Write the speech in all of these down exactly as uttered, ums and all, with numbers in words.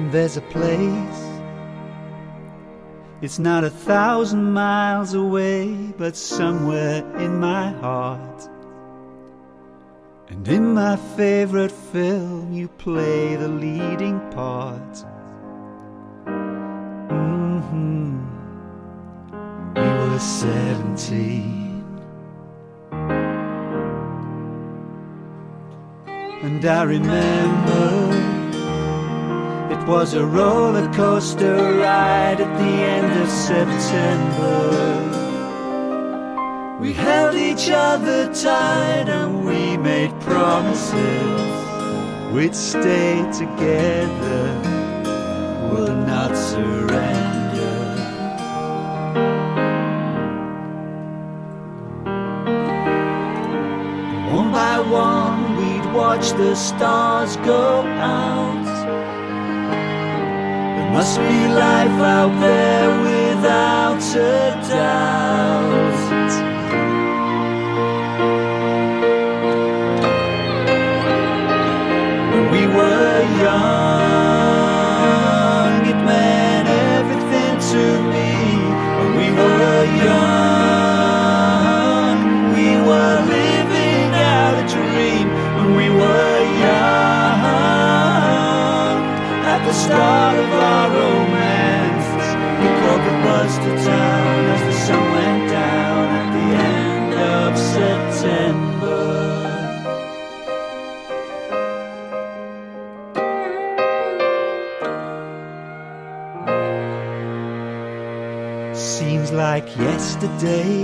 There's a place, it's not a thousand miles away, but somewhere in my heart. And in my favorite film you play the leading part. Mm-hmm. We were seventeen, and I remember it was a roller coaster ride at the end of September. We held each other tight and we made promises we'd stay together, would not surrender. One by one we'd watch the stars go out. Must be life out there without a doubt. When we were young, it meant everything to me. When we were young, we were living out a dream. When we were young, at the start of our romance, we called the bus to town as the sun went down at the end of September. Seems like yesterday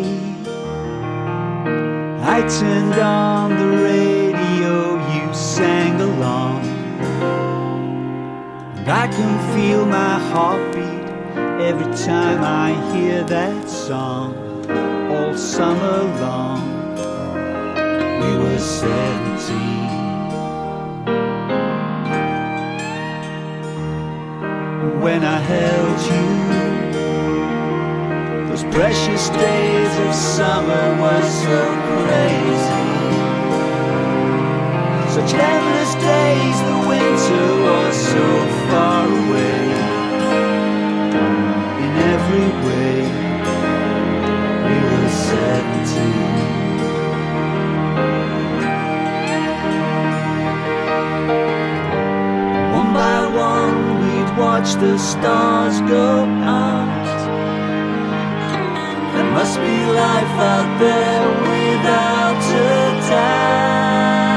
I turned on the radio, you sang along. I can feel my heartbeat every time I hear that song. All summer long we were seventeen. When I held you, those precious days of summer were so crazy. Such endless days, the winter was so far away. In every way, we were seventeen. One by one, we'd watch the stars go out. There must be life out there without a doubt.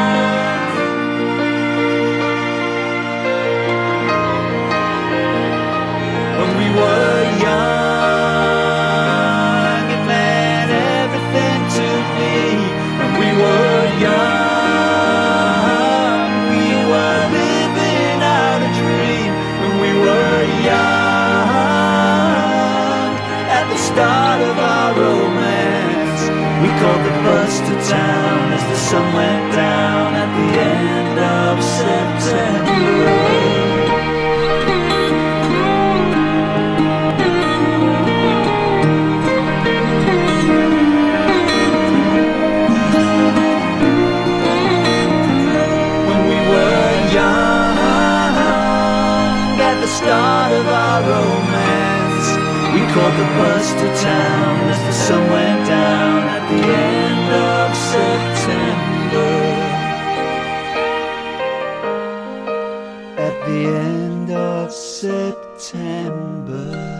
When we were young, it meant everything to me. When we were young, we were living out a dream. When we were young, at the start of our romance, we called the bus to town as the sun went down at the end of September. Start of our romance, we called the bus to town as the sun went down at the end of September. At the end of September.